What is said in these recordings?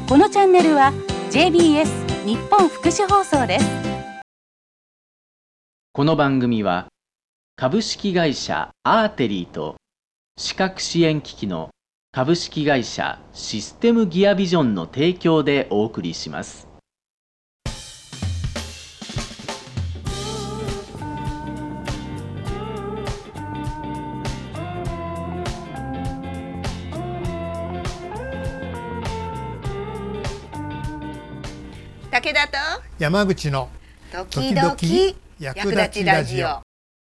このチャンネルは JBS 日本福祉放送です。 この番組は株式会社アーテリーと視覚支援機器の株式会社システムギアビジョンの提供でお送りします。 武田と山口の時々役立ちラジオ。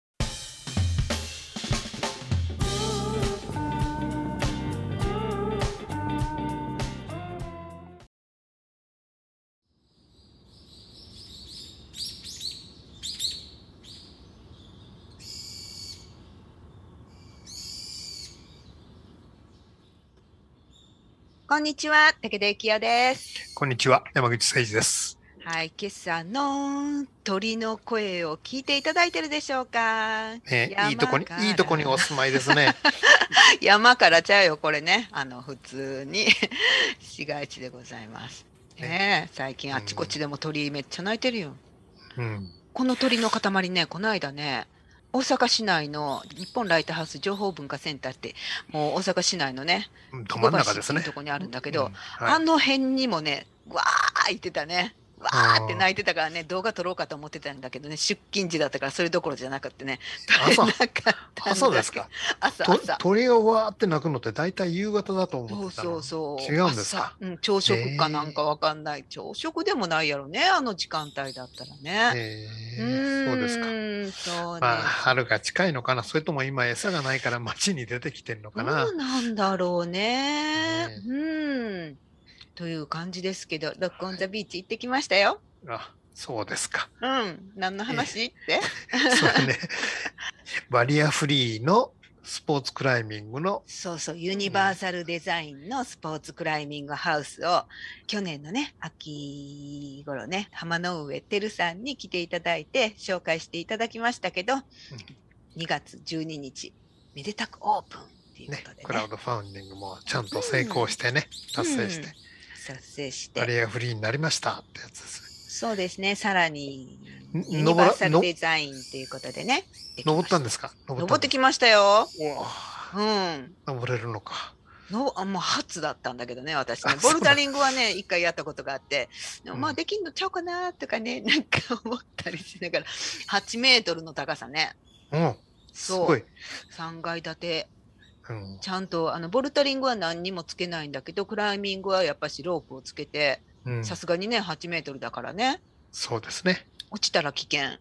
こんにちは、武田幸也です。 こんにちは、山口誠二です。 はい、今朝の鳥の声を聞いていただいてるでしょうか。 いいとこにお住まいですね。 山からちゃうよ、これね。普通に市街地でございます。最近あちこちでも鳥めっちゃ鳴いてるよ。この鳥の塊ね、この間ね、大阪市内の日本ライトハウス情報文化センターって、もう大阪市内のね、 ど真ん中ですね。 っていうところにあるんだけど、あの辺にもね、わー言ってたね。わーって泣いてたからね、動画撮ろうかと思ってたんだけどね、出勤時だったからそれどころじゃなくてね、撮れなかったんだけど。 朝ですか。朝。鳥がわーって鳴くのって大体夕方だと思ってたの。 そう違うんですか。 朝食かなんかわかんない。朝食でもないやろね、あの時間帯だったらね。 そうですか。 そうね。 春が近いのかな、それとも今餌がないから街に出てきてんのかな。 どうなんだろうね。という感じですけど、ロックオンザビーチ行ってきましたよ。 そうですか。 何の話ってそれね、バリアフリーのスポーツクライミングのユニバーサルデザインのスポーツクライミングハウスを去年のね、秋頃ね、浜の上てるさんに来ていただいて紹介していただきましたけど、2月12日、めでたくオープンっていうことでね。 クラウドファンディングもちゃんと成功してね、達成して。バリアフリーになりましたってやつです。 そうですね。さらに、ユニバーサルデザインっていうことでね。 登ったんですか？ 登ってきましたよ。 登れるのか。 もう初だったんだけどね、私ね。ボルダリングはね、一回やったことがあって、まあできんのちゃうかなとかね、なんか思ったりしながら、8メートルの高さね。 すごい。 3階建て。ちゃんとボルダリングは何にもつけないんだけど、クライミングはやっぱしロープをつけて、さすがにね、8メートルだからね。 そうですね。 落ちたら危険。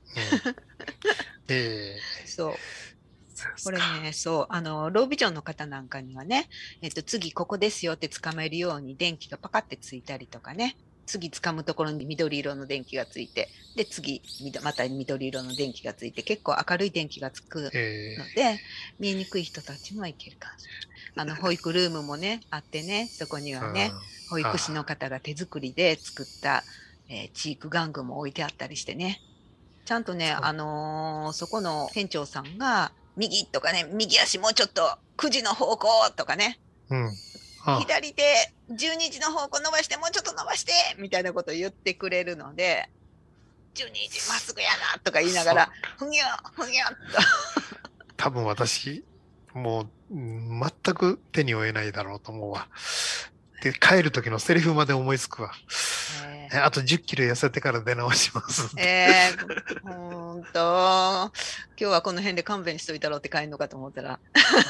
そう。これね、ロービジョンの方なんかにはね、次ここですよって掴めるように電気がパカってついたりとかね、次掴むところに緑色の電気がついて、で、次、また緑色の電気がついて、結構明るい電気がつくので、見えにくい人たちもいけるかもしれない。保育ルームもね、あってね、そこにはね、保育士の方が手作りで作った、チーク玩具も置いてあったりしてね、ちゃんとね、そこの店長さんが、右とかね、右足もうちょっと9時の方向とかね、左手12時の方向伸ばしてもうちょっと伸ばしてみたいなことを言ってくれるので、12時まっすぐやなとか言いながら、ふにゃふにゃっと。 多分私、もう全く手に負えないだろうと思うわ。で、帰る時のセリフまで思いつくわ。あと10キロ痩せてから出直します。 今日はこの辺で勘弁しといたろうって帰るのかと思ったら。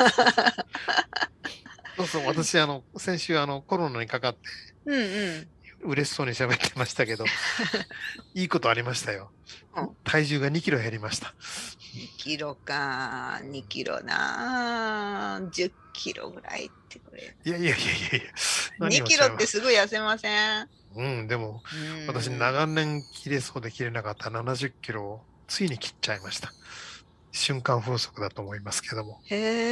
そう、私、先週、コロナにかかって、嬉しそうに喋ってましたけど、いいことありましたよ。体重が2キロ減りました。 2キロか、2キロな、10キロぐらいってこれ。 いや。 2キロってすぐ痩せません？ でも、私、長年切れそうで切れなかった70キロをついに切っちゃいました。瞬間風速だと思いますけども。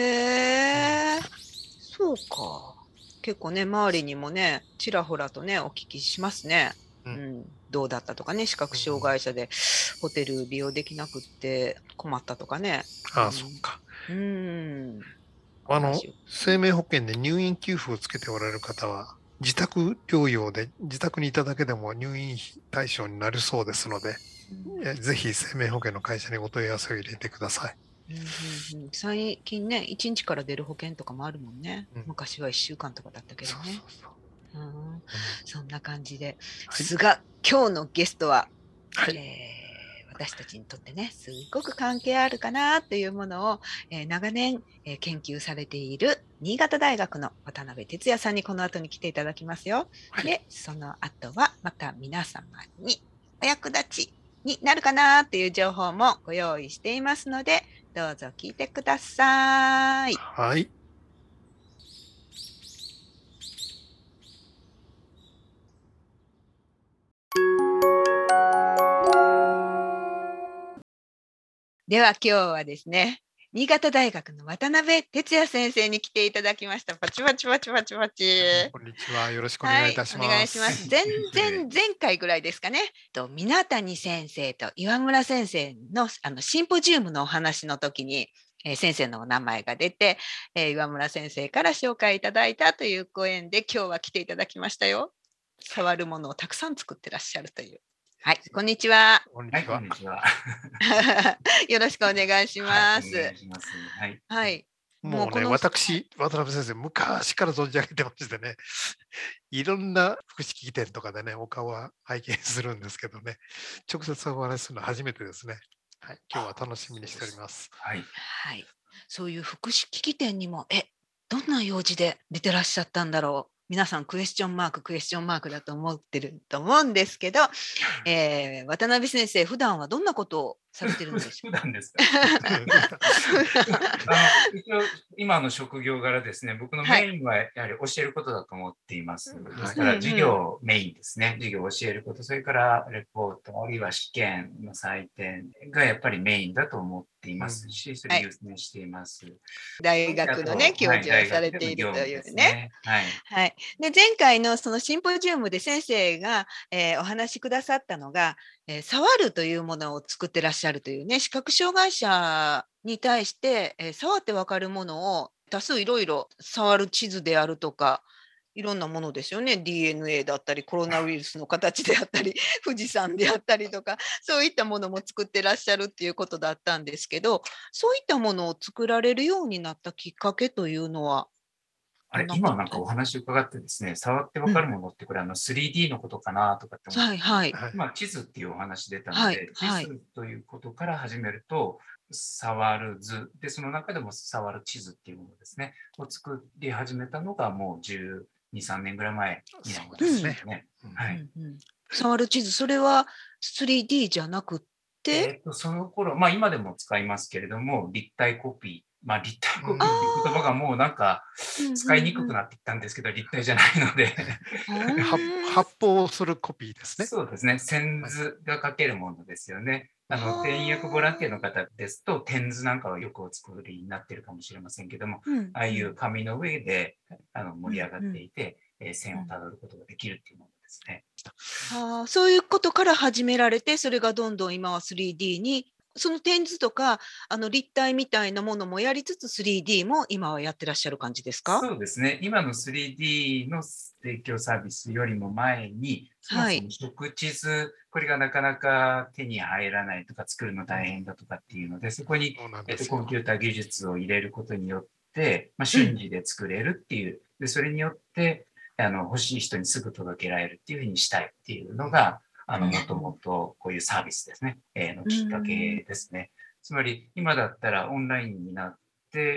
そうか。結構ね、周りにもね、ちらほらとね、お聞きしますね。どうだったとかね、視覚障害者でホテル利用できなくって困ったとかね。 そうか。生命保険で入院給付をつけておられる方は自宅療養で自宅にいただけでも入院対象になるそうですので、ぜひ生命保険の会社にお問い合わせを入れてください。 最近ね、1日から出る保険とかもあるもんね。昔は1週間とかだったけどね。そんな感じで。すが、今日のゲストは、私たちにとってね、すごく関係あるかなというものを、長年、研究されている新潟大学の渡辺哲也さんにこの後に来ていただきますよ。で、その後はまた皆様にお役立ちになるかなという情報もご用意していますので、どうぞ聞いてください。 はい。 では今日はですね、新潟大学の渡辺哲也先生に来ていただきました。パチパチパチパチパチ。 こんにちは。よろしくお願いいたします。 お願いします。前回ぐらいですかね。皆谷先生と岩村先生のシンポジウムのお話の時に、先生のお名前が出て、岩村先生から紹介いただいたというご縁で今日は来ていただきましたよ。触るものをたくさん作ってらっしゃるという。はい、こんにちは。 こんにちは。 よろしくお願いします。はい。 もうね、私、渡辺先生、昔から存じ上げてましてね、いろんな福祉機器店とかでね、お顔は拝見するんですけどね、直接お話しするのは初めてですね。はい、今日は楽しみにしております。 はい。そういう福祉機器店にも、どんな用事で出てらっしゃったんだろう。皆さんクエスチョンマークだと思ってると思うんですけど、渡辺先生、普段はどんなことをされてるんでしょう。 普段ですか。一応今の職業柄ですね、僕のメインはやはり教えることだと思っています。ですから授業メインですね。授業を教えること、それからレポート、あるいは試験の採点がやっぱりメインだと思っていますし、それを優先しています。 大学のね、教授をされているというね。で、前回のそのシンポジウムで先生が、お話しくださったのが、触るというものを作ってらっしゃるというね、視覚障害者に対して、触ってわかるものを多数いろいろ触る地図であるとか、いろんなものですよね。DNA だったり、コロナウイルスの形であったり、富士山であったりとか、そういったものも作ってらっしゃるっていうことだったんですけど、そういったものを作られるようになったきっかけというのは、 今なんかお話伺ってですね、触ってわかるものってこれ3D のことかなとかって思って、今地図っていうお話出たので、地図ということから始めると、触る図で、その中でも触る地図っていうものですね、を作り始めたのがもう12、3年ぐらい前になりますね。 触る地図、それは 3D じゃなくって、 その頃、今でも使いますけれども、立体コピー。立体コピーっていう言葉がもうなんか使いにくくなってきたんですけど、立体じゃないので発砲するコピーですね。 そうですね。線図が書けるものですよね。転訳ボランティアの方ですと、点図なんかはよくお作りになっているかもしれませんけども、ああいう紙の上で盛り上がっていて、線をたどることができるっていうものですね。 そういうことから始められて、それがどんどん今は 3D に、その点図とか立体みたいなものもやりつつ 3D も今はやってらっしゃる感じですか？ そうですね。今の 3D の提供サービスよりも前に、そもそも食地図、これがなかなか手に入らないとか作るの大変だとかっていうので、そこにコンピューター技術を入れることによって、瞬時で作れるっていう、でそれによって欲しい人にすぐ届けられるっていうふうにしたいっていうのが、もともとこういうサービスですね、のきっかけですね。つまり、今だったらオンラインになって、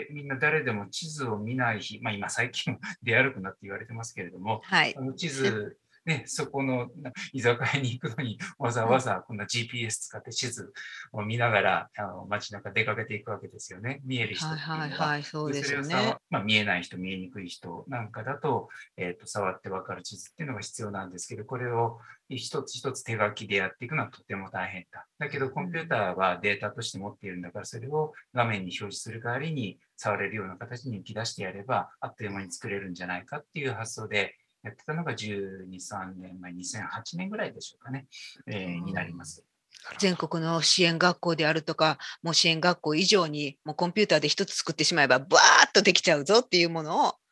みんな誰でも地図を見ない日、今最近出歩くなって言われてますけれども、地図、ね、そこの居酒屋に行くのにわざわざこんな GPS 使って地図を見ながら街中出かけていくわけですよね。見える人っていうのは。 そうですよね。見えない人、見えにくい人なんかだと、触ってわかる地図っていうのが必要なんですけど、これを一つ一つ手書きでやっていくのはとても大変だ。だけどコンピューターはデータとして持っているんだから、それを画面に表示する代わりに触れるような形に浮き出してやれば、あっという間に作れるんじゃないかっていう発想で、やってたのが12、3年前、2008年ぐらいでしょうかね、になります。 全国の支援学校であるとか、もう支援学校以上にもうコンピューターで一つ作ってしまえばバーッとできちゃうぞっていうものを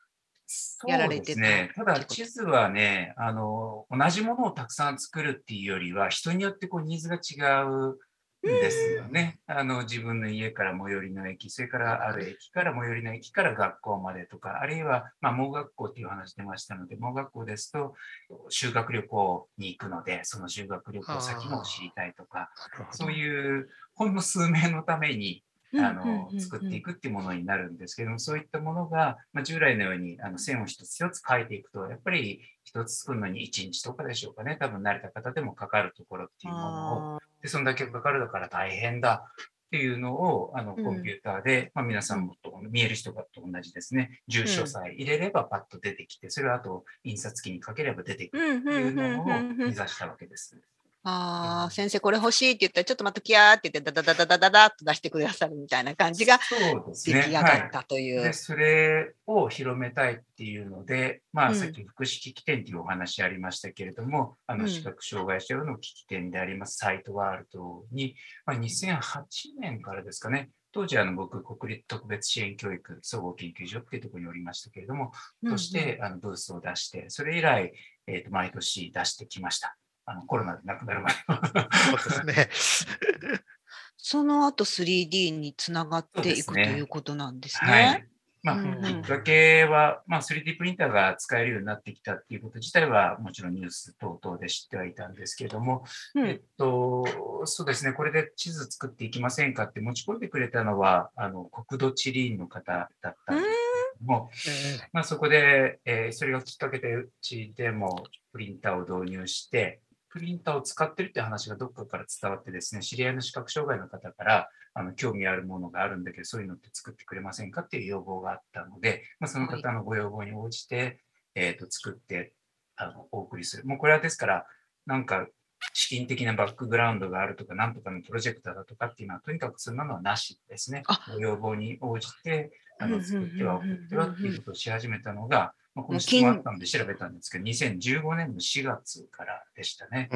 やらそうでれてたすね。ただってこと地図はね、同じものをたくさん作るっていうよりは、人によってこうニーズが違うんですよね。自分の家から最寄りの駅、それからある駅から最寄りの駅から学校までとか、あるいは、盲学校っていう話出ましたので、盲学校ですと修学旅行に行くので、その修学旅行先も知りたいとか、 なるほどそういうほんの数名のために作っていく。 くっていうものになるんですけども、そういったものが、従来のように線を一つ一つ書いていくと、やっぱり一つ作るのに1日とかでしょうかね、多分慣れた方でもかかるところっていうものを、でそんだけかかるだから大変だっていうのをコンピューターで、皆さんもと見える人と同じですね、住所さえ入れればパッと出てきて、それをあと印刷機にかければ出てくるっていうのを目指したわけです。 先生これ欲しいって言ったら、ちょっと待ってキャーって言って、ダダダダダダダっと出してくださるみたいな感じがそうです出来ね。 上がったという。 で、それを広めたいっていうので、さっき福祉機器店というお話ありましたけれども、視覚障害者用の機器店でありますサイトワールドに、2008年からですかね、当時僕、国立特別支援教育総合研究所っていうところにおりましたけれども、としてブースを出して、それ以来、毎年出してきました。コロナで亡くなる前そうですね。 その後 3D につながっていく、ということなんですね。 きっかけは、3D プリンターが使えるようになってきたっていうこと自体はもちろんニュース等々で知ってはいたんですけれども、そうですね、これで地図作っていきませんかって持ち込んでくれたのは国土地理院の方だったんですけれども、そこで、それがきっかけでうちでもプリンターを導入して、プリンターを使ってるって話がどっかから伝わってですね、知り合いの視覚障害の方から興味あるものがあるんだけど、そういうのって作ってくれませんかっていう要望があったので、その方のご要望に応じて、作ってお送りする。もうこれはですから、なんか資金的なバックグラウンドがあるとか、なんとかのプロジェクターだとかっていうのは、とにかくそんなのはなしですね。ご要望に応じて、作っては送ってはっていうことをし始めたのが、この質問あったので調べたんですけど、2015年の4月からでしたね。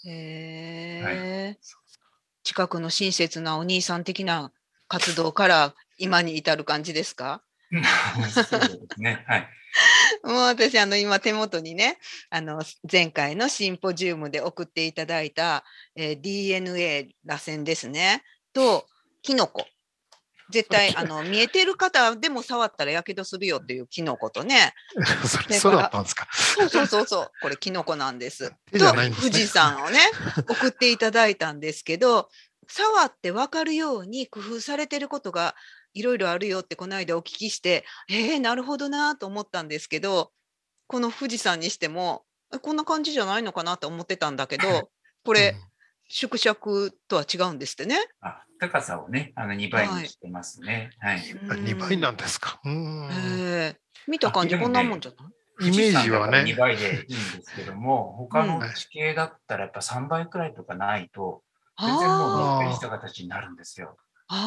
近くの親切なお兄さん的な活動から今に至る感じですか？ そうですね。はい。 もう私今手元にね、前回のシンポジウムで送っていただいた、DNA 螺旋ですねとキノコ。絶対見えてる方でも触ったらやけどするよっていうキノコとね。 そうだったんですか。 そうこれキノコなんです。と富士山をね送っていただいたんですけど、触って分かるように工夫されてることがいろいろあるよってこの間お聞きして、なるほどなと思ったんですけど、この富士山にしてもこんな感じじゃないのかなと思ってたんだけど、これ、縮尺とは違うんですってね。 高さをね、2倍にしてますね。はい。 2倍なんですか。 見た感じこんなもんじゃない？ イメージはね。 2倍でいいんですけども、他の地形だったらやっぱ3倍くらいとかないと、全然もうのっぺりした形になるんですよ。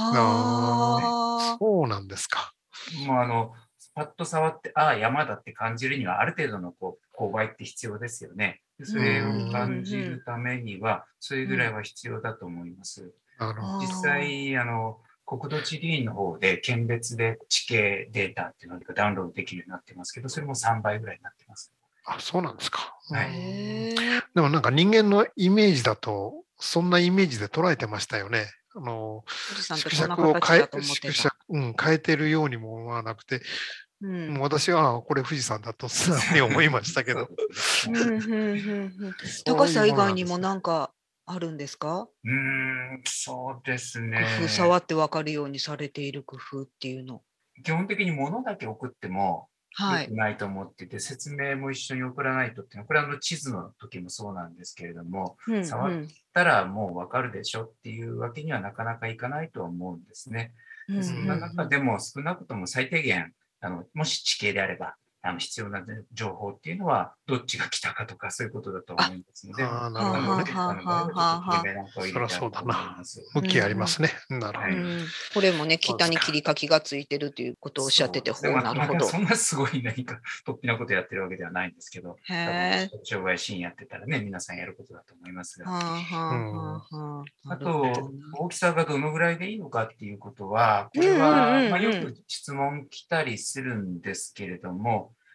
そうなんですか。 もうパッと触って、山だって感じるには、ある程度の勾配って必要ですよね。それを感じるためには、それぐらいは必要だと思います。実際、国土地理院の方で県別で地形データっていうのがダウンロードできるようになってますけど、それも3倍ぐらいになってます。 そうなんですか。でもなんか人間のイメージだと、そんなイメージで捉えてましたよね。縮尺を変えてるようにも思わなくて、もう私はこれ富士山だと素直に思いましたけど。 高さ以外にも何かあるんですか？ そうですね。 工夫、触って分かるようにされている工夫っていうの。 基本的に物だけ送っても良くないと思ってて、説明も一緒に送らないとっていうのは、これは地図の時もそうなんですけれども、触ったらもう分かるでしょっていうわけにはなかなかいかないとは思うんですね。そんな中でも少なくとも最低限、もし地形であれば、必要な情報っていうのは、どっちが来たかとか、そういうことだと思いますので、 そりゃそうだな。向きありますね。なるほど。 これもね、北に切り書きがついてるということをおっしゃってて、なるほど。 そんなすごい何か、突飛なことやってるわけではないんですけど、障害支援やってたらね、皆さんやることだと思いますが。あと、大きさがどのぐらいでいいのかっていうことは、これは、よく質問来たりするんですけれども、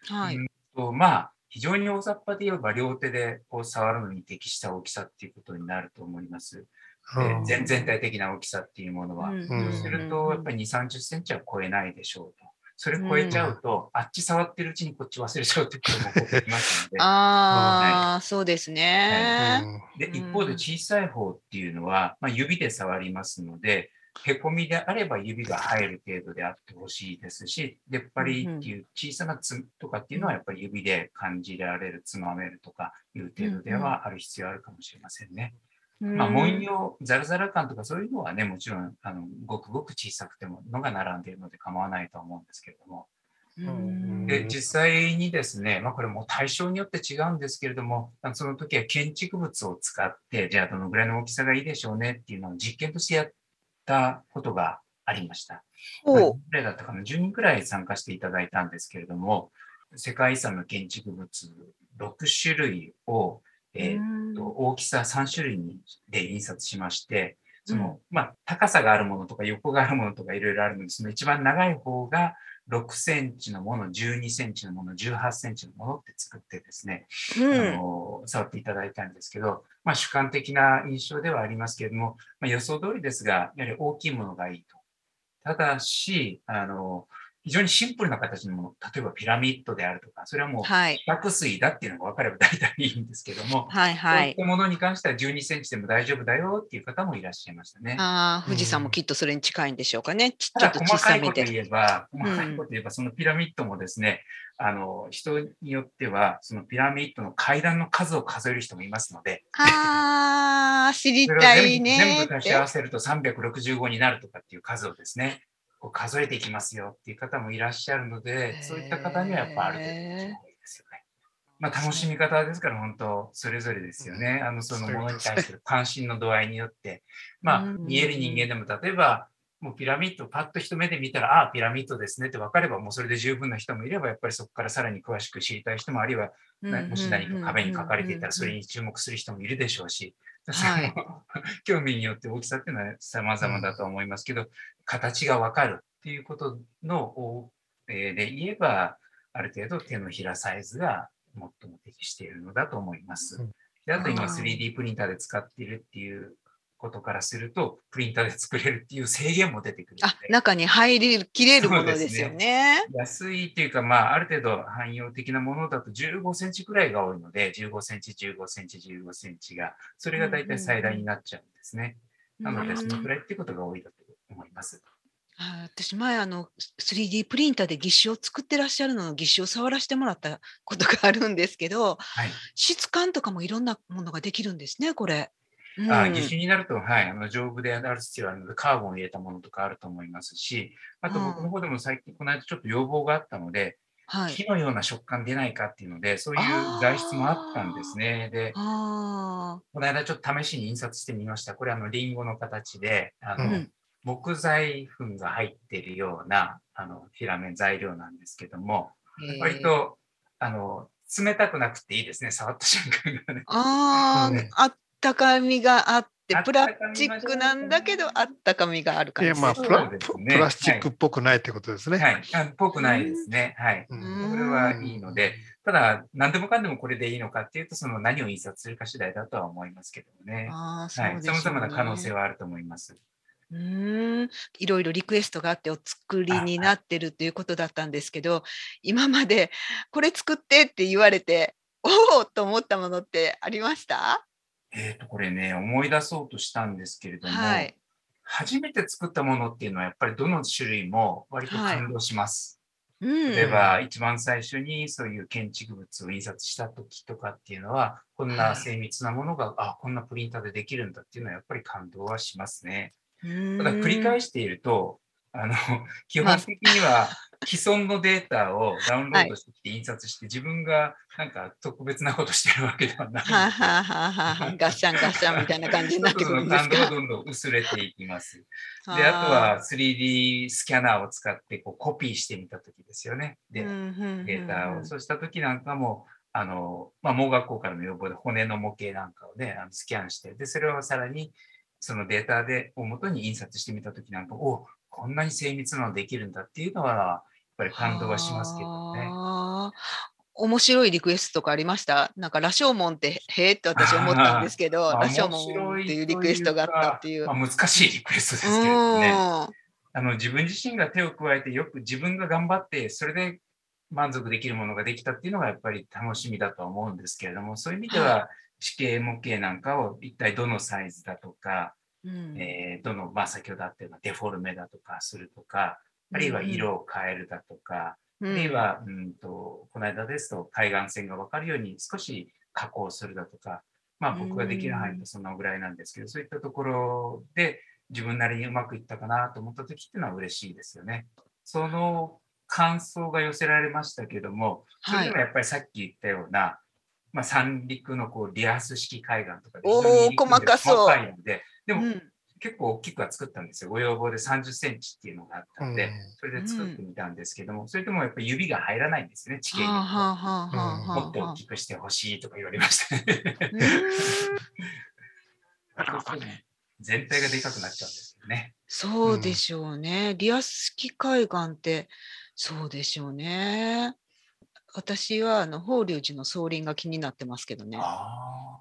はい。 まあ、非常に大雑把で言えば両手でこう触るのに適した大きさっていうことになると思います。全体的な大きさっていうものは。そうすると、やっぱり2、30センチは超えないでしょうと。それ超えちゃうと、あっち触ってるうちにこっち忘れちゃうってことも起こってきますので。 ああ、そうですね。 で、一方で小さい方っていうのは、まあ、指で触りますので、へこみであれば指が入る程度であってほしいですし、出っ張りっていう小さなつとかっていうのはやっぱり指で感じられる、つまめるとかいう程度ではある必要あるかもしれませんね。まあ、文様、ザラザラ感とかそういうのはね、もちろん、ごくごく小さくてものが並んでいるので構わないと思うんですけれども。で、実際にですね、まあ、これも対象によって違うんですけれども、その時は建築物を使って、じゃあどのぐらいの大きさがいいでしょうねっていうのを実験としてやったことがありました。何人くらいだったかな、10人くらい参加していただいたんですけれども、世界遺産の建築物6種類を、大きさ3種類で印刷しまして、まあ、高さがあるものとか横があるものとかいろいろあるので、その一番長い方が6センチのもの、12センチのもの、18センチのものって作ってですね、触っていただいたんですけど、まあ、主観的な印象ではありますけれども、まあ、予想通りですが、やはり大きいものがいいと。ただし、非常にシンプルな形のもの、例えばピラミッドであるとか、それはもう四角錐だっていうのが分かれば大体いいんですけども、そういったものに関しては12センチでも大丈夫だよっていう方もいらっしゃいましたね。 富士山もきっとそれに近いんでしょうかね。ちただょっと小さめで。 細かいこと言えば、そのピラミッドもですね、人によっては、そのピラミッドの階段の数を数える人もいますので、 知りたいね全部足し合わせると365になるとかっていう数をですね、こう数えていきますよっていう方もいらっしゃるので、そういった方にはやっぱある程度の情報ですよね。まあ、楽しみ方ですから、本当、それぞれですよね。そのものに対する関心の度合いによって、まあ、見える人間でも、例えば、もうピラミッドをパッと一目で見たら、ピラミッドですねって分かれば、もうそれで十分な人もいれば、やっぱりそこからさらに詳しく知りたい人も、あるいは、もし何か壁に書かれていたら、それに注目する人もいるでしょうし、興味によって大きさっていうのは様々だと思いますけど、形が分かるっていうことの、で言えば、ある程度手のひらサイズが最も適しているのだと思います。で、あと今 3D プリンターで使っているっていうことからすると、プリンターで作れるっていう制限も出てくるので。 中に入りきれるものですよね。 安いっていうか、まあ、ある程度汎用的なものだと15センチくらいが多いので、15センチ、15センチ、15センチが、それが大体最大になっちゃうんですね。なので、そのくらいっていうことが多いだと思います。 私前3D プリンターで義手を作ってらっしゃるのの義手を触らせてもらったことがあるんですけど、質感とかもいろんなものができるんですね、これ。 義手になると、丈夫である必要があるので、カーボンを入れたものとかあると思いますし、あと僕の方でも最近、この間ちょっと要望があったので、木のような食感出ないかっていうので、そういう材質もあったんですね。で、この間ちょっと試しに印刷してみました。これリンゴの形で、木材粉が入っているようなフィラメン材料なんですけども、割と冷たくなくていいですね、触った瞬間がね。 あったかみがあって、プラスチックなんだけど、あったかみがある感じですね。 プラスチックっぽくないってことですね。 っぽくないですね。これはいいので、ただ、何でもかんでもこれでいいのかっていうと、その何を印刷するか次第だとは思いますけどね。様々な可能性はあると思います。 いろいろリクエストがあってお作りになってるということだったんですけど、今までこれ作ってって言われて、おおと思ったものってありました？ これね、思い出そうとしたんですけれども、初めて作ったものっていうのはやっぱりどの種類も割と感動します。例えば一番最初にそういう建築物を印刷した時とかっていうのは、こんな精密なものが、こんなプリンターでできるんだっていうのはやっぱり感動はしますね。ただ繰り返していると、基本的には既存のデータをダウンロードしてきて印刷して、自分がなんか特別なことしてるわけではないので。 ガッシャンガッシャンみたいな感じになってくるんですか？ 感動がどんどん薄れていきます。で、あとは 3D スキャナーを使ってコピーしてみたときですよね。で、データを。そうしたときなんかも、盲学校からの要望で骨の模型なんかをね、スキャンして、で、それをさらにそのデータを元に印刷してみたときなんか、こんなに精密なのできるんだっていうのは、やっぱり感動はしますけどね。 ああ、面白いリクエストとかありました？なんか羅生門ってへえって私思ったんですけど、羅生面白門っていういというリクエストがあったっか、 ていう。 難しいリクエストうですけれどもね。 ーん。 自分自身が手を加えてよく自分が頑張って、それで満足できるものができたっていうのがやっぱり楽しみだとは思うんですけれども、そういう意味ではい。 は地形模型なんかを一体どのサイズだとか、 うん。 どの、先ほどあったようなデフォルメだとかするとか、あるいはうんうん。 色を変えるだとか、 うん。 あるいは、この間ですと海岸線が分かるように少し加工するだとか、 う僕ができる範囲ーん。 とそのぐらいなんですけど、そういったところで自分なりにうまくいったかなと思った時っていうのは嬉しいですよね。その感想が寄せられましたけども、それはい。 でもやっぱりさっき言ったような、三陸のリアス式海岸とかで非常におお、 入り組ん細で細かかそいので、でう。うもん。 結構大きくは作ったんですよ。ご要望で30センチっていうのがあったので、それうで作ってん。 みたんですけども、それでもやっぱり指が入らないんですね、地形にはあよっては。 はあはあはあはもっとあはあ。 大きくしてほしいとか言われましたね。 うーん。 なるそうするとほどね。 全体がでかくなっちゃうんですよね。 そうでしょうね。リアス式海岸って、そうでしょうね。私は法隆寺の総輪が気になってますけどね。 あ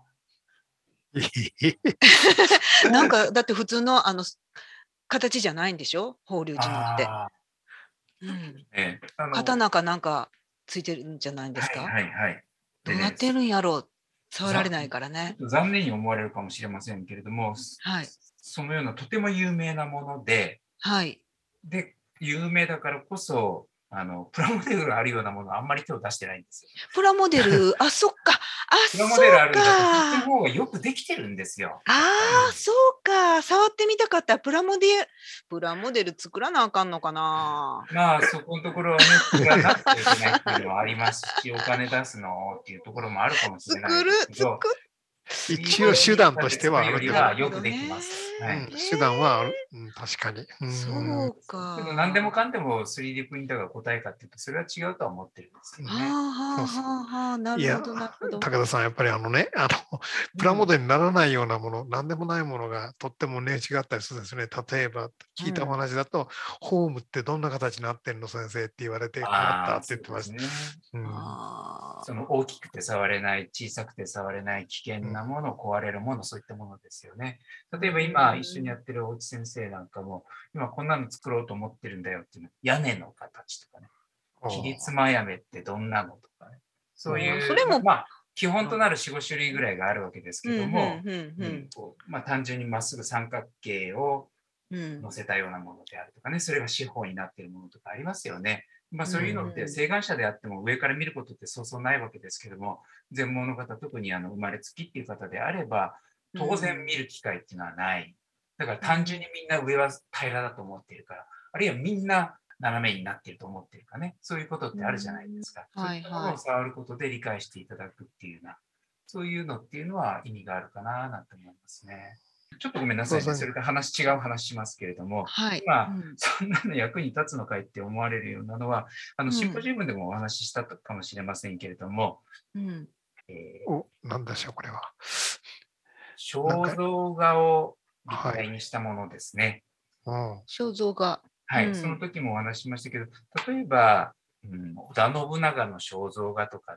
なんか、だって普通の形じゃないんでしょ？法隆寺のって。 あ、 うん。 ええ、 刀かなんかついてるんじゃないんですはいか？ はいはい。でね、 どうなってるんやろう。触られざないからね。 ちょっと残念に思われるかもしれませんけれども、 はい。 そのようなとても有名なものはい。 で、有名だからこそ、プラモデルがあるようなものはあんまり手を出してないんですよ。 プラモデル、あ、そっか。あ、 プラモデルあそうるんだと、とってか。 もよくできてるんですよ。 あやっぱり。 あ、そうか。触ってみたかった。プラモデル作らなあかんのかな。 そこのところはね、作らなくちゃいけないっていうのはありますし、お金出すのっていうところもあるかもしれないですけ作ど、 一応手段として作るよはあるけど、 なるほどりはよくできます。はね。 い。 手段はある。確かに。 そうけど何でもか。 かんでも 3D プリンターが答えかっていうと、それは違うとは思ってるんですけどはあね。 はあそうそう。 はあはあ。ないるや、 ほどなるほど。 武田さん、やっぱりプラモデルにならないようなもの、何でもないものがとってもね、違ったりするんですね。例えば、聞いたお話だと、ホームってどんな形になってんの、先生って言われて困ったって言ってました。 そうですね。その大きくて触れない、小さくて触れない、危険なもの、壊れるもの、そういったものですよね。例えば今一緒にやってる大内先生なんかも、今こんなの作ろうと思ってるんだよっていうの、屋根の形とかね、切り妻屋根ってどんなのとかね、そういう、 それも、 基本となる4、5種類ぐらいがあるわけですけども、 うん単純にまっすぐ三角形をうん乗せたようなものであるとかね、それが四方になっているものとかありますよね。そういうのって晴眼者であっても上から見ることってそうそうないわけですけども、全盲の方、特に生まれつきっていう方であれば、当然見る機会っていうのはない。だから単純にみんな上は平らだと思っているから、あるいはみんな斜めになっていると思っているかね、そういうことってあるじゃないですか。そういったものを触ることで理解していただくっていうような、そういうのっていうのは意味があるかななんて思いますね。ちょっとごめんなさいね。それから違う話しますけれども、今、そんなの役に立つのかいって思われるようなのは、シンポジウムでもお話ししたかもしれませんけれども、 何でしょう、これは。 肖像画を立体にしたものですね。 肖像画。 はい、その時もお話しましたけど、例えば、織田信長の肖像画とかって、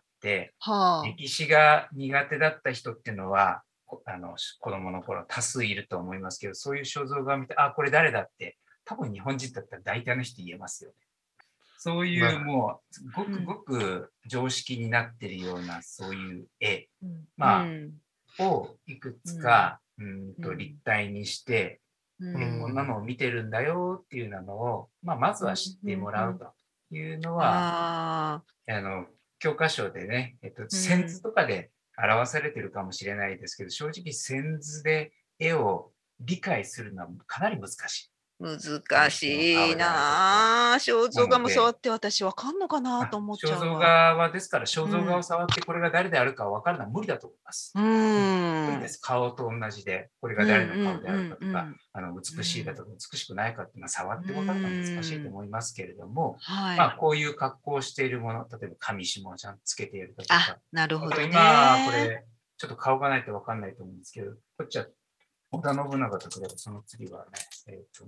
歴史が苦手だった人っていうのは、子供の頃多数いると思いますけど、そういう肖像画を見て、あ、これ誰だって、多分日本人だったら大体の人言えますよね。そういうもう、ごくごく常識になってるような、そういう絵、をいくつか、立体にして、こんなのを見てるんだよっていうのを、まずは知ってもらうというのは、教科書でね、線図とかで表されてるかもしれないですけど、正直線図で絵を理解するのはかなり難しい。 難しいなぁ。肖像画も触って私わかんのかなと思っちゃうわ。 肖像画はですから肖像画を触ってこれが誰であるか分かるのは無理だと思います。無理です。顔と同じでこれが誰の顔であるかとか、美しいだとか美しくないかっていうのは触って分かるのは難しいと思いますけれども、こういう格好をしているもの、例えば紙紐をちゃんとつけているだとか、 なるほどね。 今これちょっと顔がないと分かんないと思うんですけど、こっちは織田信長と比べその次はね、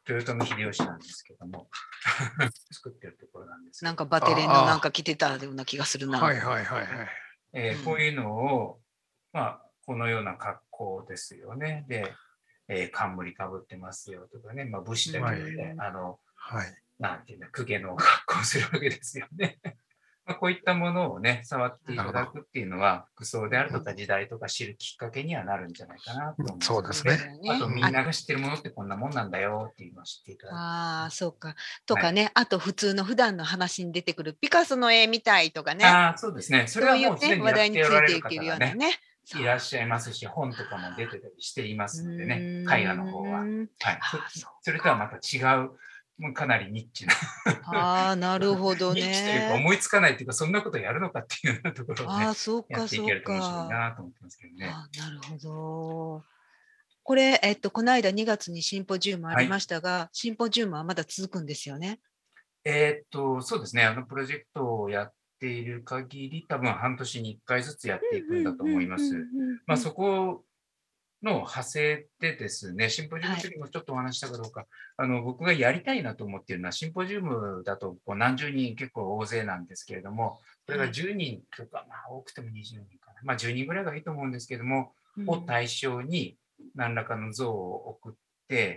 豊臣秀吉なんですけども作ってるところなんですけど。 なんかバテレンのなんか着てたような気がするな。 はいはいはいはい。 こういうのを、このような格好ですよね。で、冠かぶってますよとかね、武士だけどね、なんていうの、公家の格好をするわけですよね。こういったものをね、触っていただくっていうのは、服装であるとか時代とか知るきっかけにはなるんじゃないかなと思います。 そうですね。 あとみんなが知ってるものってこんなもんなんだよっていうのを知っていただく。 ああ、そうか。とかね、あと普段の話に出てくるピカソの絵みたいとかね。 そうですね。それはもうすでにやっておられる方がね、いらっしゃいますし、本とかも出てたりしていますのでね、絵画の方は。それとはまた違う。もうかなりニッチな。 なるほどね。 ニッチというか思いつかないというか、そんなことやるのかっていうようなところをね、 そうかやっていけると面白いなと思ってますけどね。 なるほど。これ、この間2月にシンポジウムありましたが、シンポジウムはまだ続くんですよね。 そうですね。プロジェクトをやっている限り、多分半年に1回ずつやっていくんだと思います。そこの派生でですね、シンポジウムの時もちょっとお話したかどうか、僕がやりたいなと思っているのは、シンポジウムだと何十人結構大勢なんですけれども、これが10人とか、多くても20人かな、10人ぐらいがいいと思うんですけども、を対象に何らかの像を送って、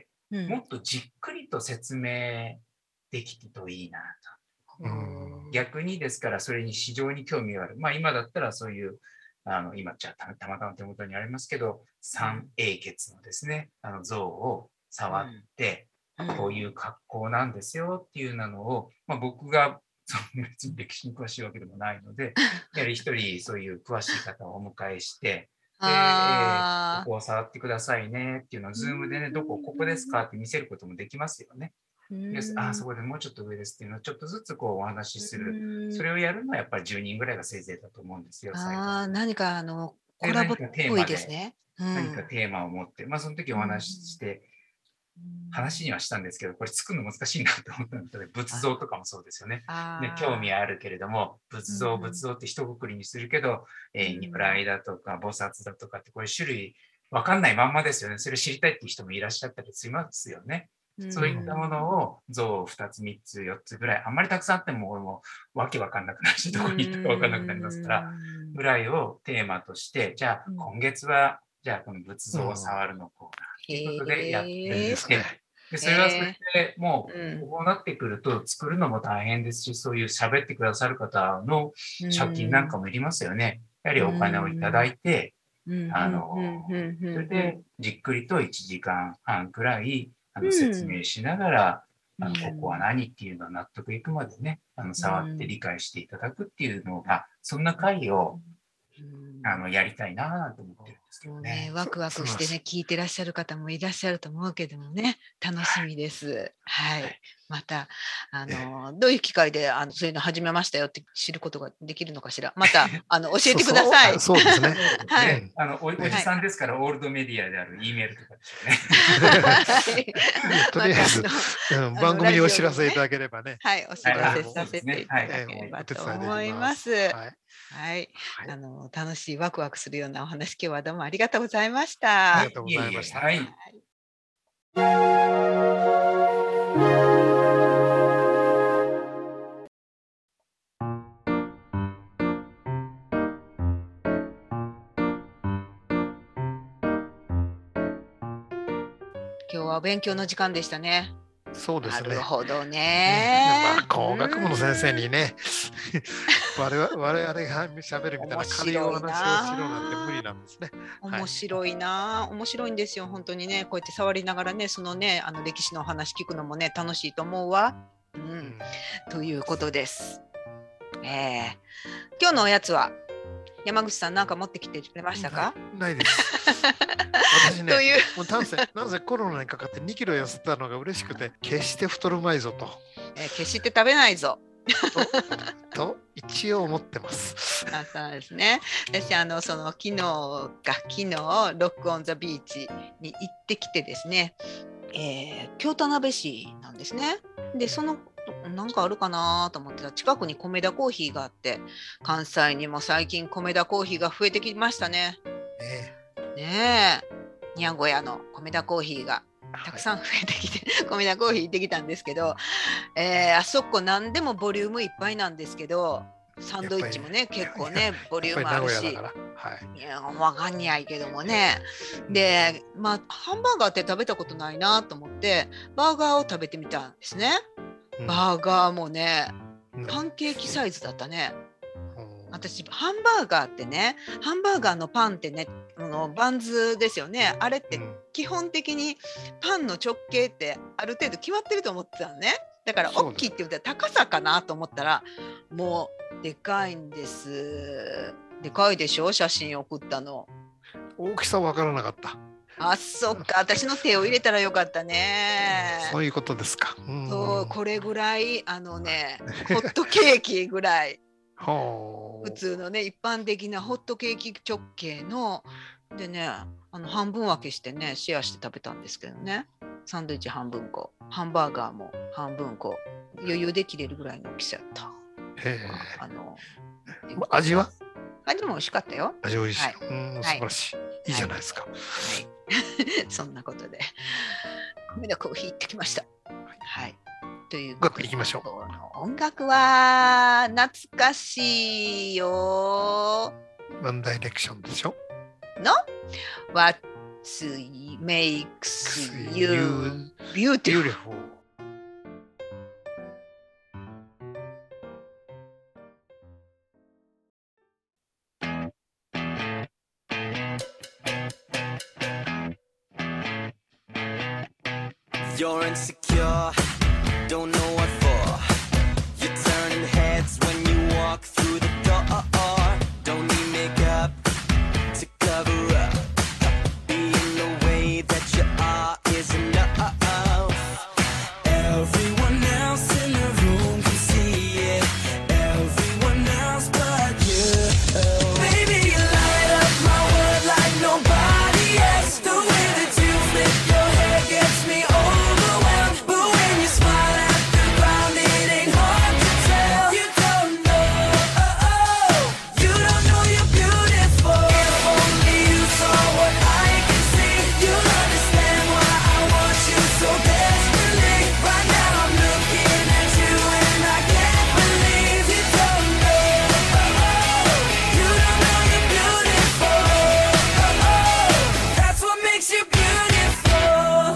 もっとじっくりと説明できるといいなと。逆にですから、それに非常に興味がある。今だったらそういう、今じゃあたまたま手元にありますけど、三英傑のですね、像を触って、こういう格好なんですよっていうのを、僕が別に歴史に詳しいわけでもないので、やはり一人そういう詳しい方をお迎えして、ここを触ってくださいねっていうのを、ズームでね、ここですかって見せることもできますよね。そこでもうちょっと上ですっていうのをちょっとずつお話しする。それをやるのはやっぱり10人ぐらいがせいぜいだと思うんですよ。 何かコラボっぽいですね。 何かテーマを持って、その時お話しして、話にはしたんですけど、これ作るの難しいなと思ったので、仏像とかもそうですよね。興味あるけれども、仏像って一括りにするけど、如来だとか菩薩だとかってこういう種類わかんないまんまですよね。それを知りたいっていう人もいらっしゃったりしますよね。そういったものを像を2つ、3つ、4つぐらい、あんまりたくさんあっても俺もわけわかんなくなるし、どこに行ったかわかんなくなりますから、ぐらいをテーマとして、じゃあ今月は、じゃあこの仏像を触るのコーナーということでやってるんですね。でそれはそれでもうこうなってくると作るのも大変ですし、そういう喋ってくださる方の借金なんかもいりますよね。やはりお金をいただいて、それでじっくりと1時間半くらい説明しながら、ここは何っていうのを納得いくまでね、触って理解していただくっていうのが、そんな会をやりたいなと思ってるんですけどね。 ワクワクしてね、聞いてらっしゃる方もいらっしゃると思うけどもね、楽しみです。はい。また、どういう機会でそういうの始めましたよって知ることができるのかしら。また、教えてください。 そうですね。 はい。 おじさんですから、オールドメディアである E メールとかでしょうね。 とりあえず、番組にお知らせいただければね。 はい、お知らせさせていただければと思います。はい。楽しいワクワクするようなお話、今日はどうもありがとうございました。 ありがとうございました。はい。 今日はお勉強の時間でしたね。 そうですね。 なるほどね。 工学部の先生にね、我々が喋るみたいな軽いお話をしろなんて無理なんですね。 面白いな、面白いんですよ、本当にね。こうやって触りながらね、そのね、歴史のお話聞くのもね、楽しいと思うわ。ということです。今日のおやつは、山口さんなんか持ってきてくれましたか？ ないです。私ね、もうなぜコロナにかかって2キロ痩せたのが嬉しくて、決して太るまいぞと。 決して食べないぞ。 と一応思ってます。 そうですね。私昨日ロックオンザビーチに行ってきてですね、京田辺市なんですね。でなんかあるかなと思ってたら近くに米田コーヒーがあって、関西にも最近米田コーヒーが増えてきましたね。ねえ、にゃんごやの米田コーヒーがたくさん増えてきて、コメダコーヒー行ってきたんですけど、あそこ何でもボリュームいっぱいなんですけど、サンドイッチもね、結構ね、ボリュームあるし、いや、わかんないけどもね。で、まあ、ハンバーガーって食べたことないなと思って、バーガーを食べてみたんですね。バーガーもね、パンケーキサイズだったね。私ハンバーガーってね、ハンバーガーのパンってね、バンズですよね。あれって基本的にパンの直径ってある程度決まってると思ってたのね。だから大きいって言ったら高さかなと思ったら、もうでかいんです。でかいでしょ、写真送ったの。 大きさわからなかった。 あ、そっか、私の手を入れたらよかったね。 そういうことですか。 そう、これぐらい、ホットケーキぐらい。普通のね、一般的なホットケーキ直径のでね、半分分けしてね、シェアして食べたんですけどね。サンドイッチ半分こ、ハンバーガーも半分こ、余裕で切れるぐらいの大きさやった。 味は？ 味も美味しかったよ。 味美味しい。素晴らしい。いいじゃないですか。 そんなことで、コメダコーヒー行ってきました。はい。という音楽いきましょう。音楽は懐かしいよ。 ワンダイレクションでしょ？ の What makes you beautiful? You're insecure, don't know what for. You're turning heads when you walk through the door. Don't need makeup to cover up. Being the way that you are is enough. Everyone else in the room can see it. Everyone else but you. Baby, you light up my world like nobody else. The way that you flip your hair gets me overwhelmed. But when you smile at the ground, it ain't hard to tell. You don't know, you don't know you're beautiful. If only you saw what I can see, you'll understand why I want you so desperately. Right now I'm looking at you and I can't believe you don't know, you don't know you're beautiful. That's what makes you beautiful.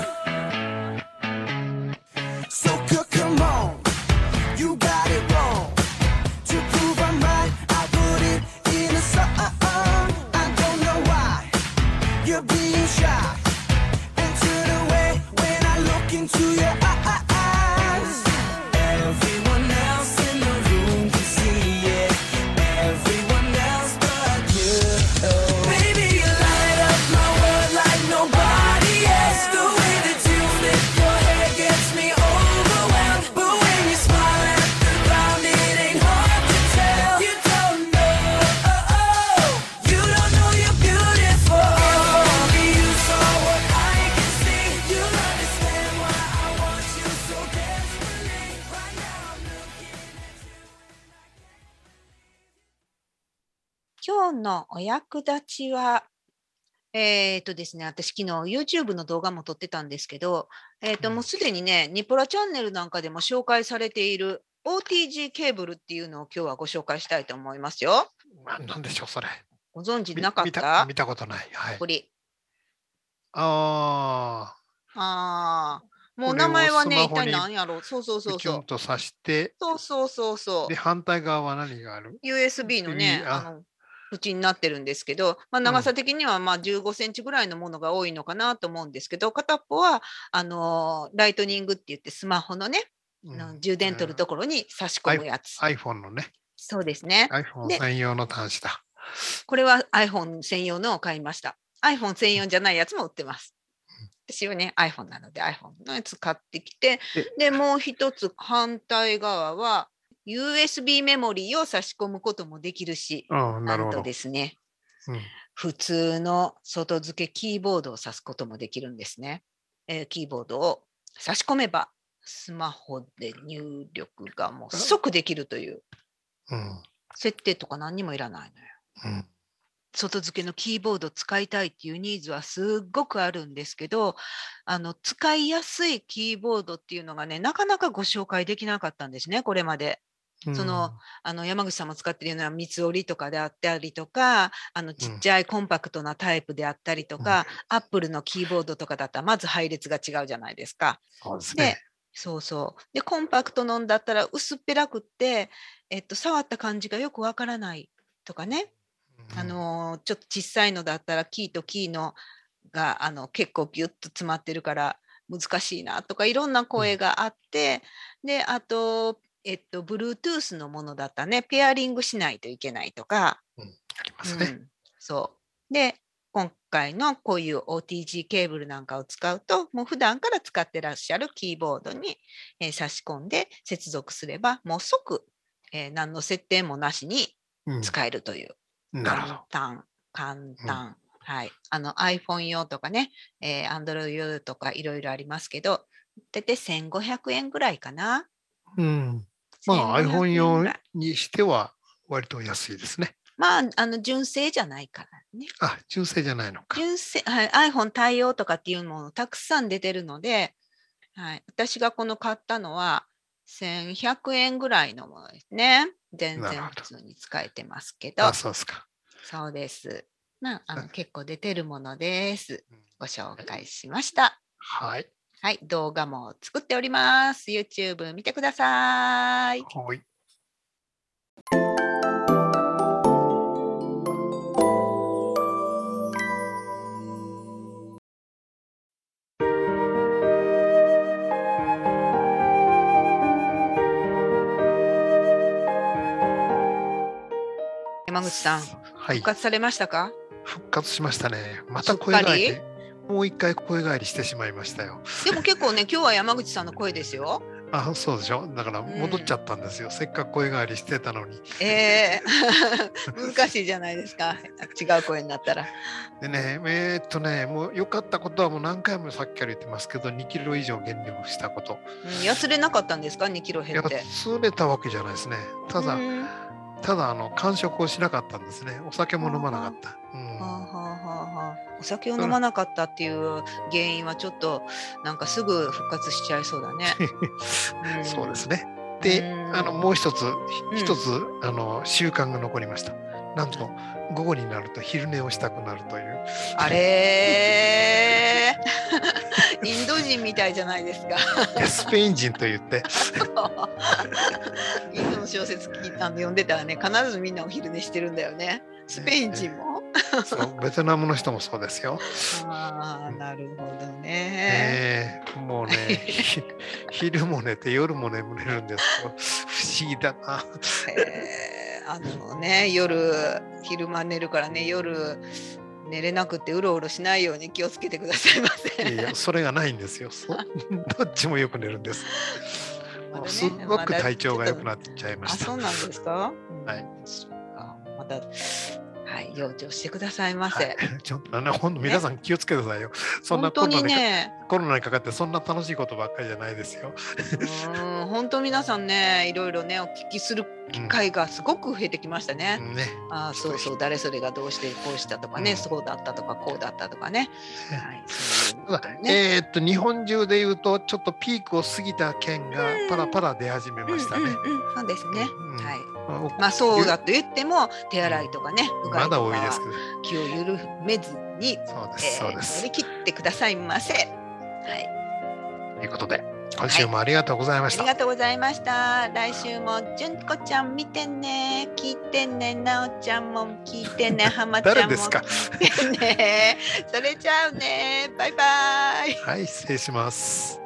So come on, you got it wrong. To prove I'm right, I put it in a song. I don't know why you're being shy and turn away when I look into your eyes. Everyone else in the room can see it. Everyone else but you. Baby, you light up my world like nobody else. The way that you flip your hair gets me overwhelmed. But when you smile at the ground, it ain't hard to tell. You don't know, you don't know you're beautiful. If only you saw what I can see, you'll understand why I want you so desperately. Right now I'm looking at you. 今日のお役立ちは、ですね、私昨日 YouTube の動画も撮ってたんですけど、もうすでにね、ニポラチャンネルなんかでも紹介されている OTG ケーブルっていうのを今日はご紹介したいと思いますよ。 なんでしょう、それ。 ご存知なかった？ 見たことない。はい。 これ。 ああー、もう名前はね、一体何やろう。そうそうあ、 そうそう。 キュンと刺して、 そうそうそうそうで、。反対側は何がある？ USB のね、縁になってるんですけど、まあ、長さ的にはまあ15センチぐらいのものが多いのかなと思うんですけど、片っぽはライトニングって言ってスマホのね、充電取るところに差し込むやつ。 iPhone のね。 そうですね。 iPhone 専用の端子だ。 これは iPhone 専用のを買いました。iPhone 専用じゃないやつも売ってます。私はね、iPhone なので iPhone のやつ買ってきて、で、もう一つ反対側は、USB メモリーを差し込むこともできるし、なんとですね、普通の外付けキーボードを挿すこともできるんですね。キーボードを差し込めば、スマホで入力がもう即できるという、設定とか何にもいらないのよ。 外付けのキーボード使いたいっていうニーズはすっごくあるんですけど、使いやすいキーボードっていうのがね、なかなかご紹介できなかったんですね、これまで。山口さんも使っているような三つ折りとかであったりとか、ちっちゃいコンパクトなタイプであったりとか、アップルのキーボードとかだったらまず配列が違うじゃないですか。 そうですね。 で、コンパクトのんだったら薄っぺらくって、触った感じがよくわからないとかね。ちょっと小さいのだったらキーとキーのが結構ギュッと詰まってるから難しいなとかいろんな声があって、で、あと、Bluetooth のものだったらね、ペアリングしないといけないとか。 ありますね。 で、今回のこういう OTG ケーブルなんかを使うと、もう普段から使ってらっしゃるキーボードに、差し込んで接続すれば、もう即、何の設定もなしに使えるという。簡単。はい。iPhone 用とかね、Android 用とかいろいろありますけど、大体1500円ぐらいかな。 iPhone 用にしては割と安いですね。 純正じゃないからね。 純正じゃないのか。 純正、はい、iPhone 対応とかっていうものたくさん出てるので、はい、私がこの買ったのは1100円ぐらいのものですね。全然普通に使えてますけど。 そうですか。 そうです。結構出てるものです。ご紹介しました。 はい。 はい、動画も作っております。YouTube 見てください。 はい。 山口さん、復活されましたか？ 復活しましたね。また声変えもう一回声変えりしてしまいましたよ。 でも結構ね、今日は山口さんの声ですよ。 そうでしょ。だから戻っちゃったんですよ。せっかく声変えりしてたのに。 難しいじゃないですか。違う声になったら。 でね、もう良かったことはもう何回もさっきから言ってますけど、2キロ以上減量したこと。 やつれなかったんですか、2キロ減って。 やつれたわけじゃないですね。ただ間食をしなかったんですね。お酒も飲まなかった。 お酒を飲まなかったっていう原因はちょっとなんかすぐ復活しちゃいそうだね。 そうですね。で、もう一つ習慣が残りました。なんと午後になると昼寝をしたくなるという。 あれーインド人みたいじゃないですか。 スペイン人と言って。 インドの小説読んでたらね、必ずみんなお昼寝してるんだよね。スペイン人も。 ベトナムの人もそうですよ。 なるほどね。 もうね、昼も寝て夜も眠れるんですよ。不思議だな。昼間寝るからね、夜寝れなくてうろうろしないように気をつけてくださいませ。 いや、それがないんですよ。どっちもよく寝るんです。すごく体調が良くなっちゃいました。 そうなんですか？ はい。 また養生してくださいませ。 ちょっと本当皆さん気をつけてくださいよ。そんなコロナにかかってそんな楽しいことばっかりじゃないですよ。 本当皆さんね、いろいろねお聞きする機会がすごく増えてきましたね。そう誰それがどうしてこうしたとかね、そうだったとかこうだったとかね。 日本中でいうとちょっとピークを過ぎた県がパラパラ出始めましたね。 そうですね。そうだと言っても手洗いとかね、うがいとか気を緩めずに乗り切ってくださいませ。 ということで今週もありがとうございました。 ありがとうございました。来週も純子ちゃん見てね、聞いてね、なおちゃんも聞いてね、浜ちゃんも聞いてね。それじゃあね、バイバイ。 はい、失礼します。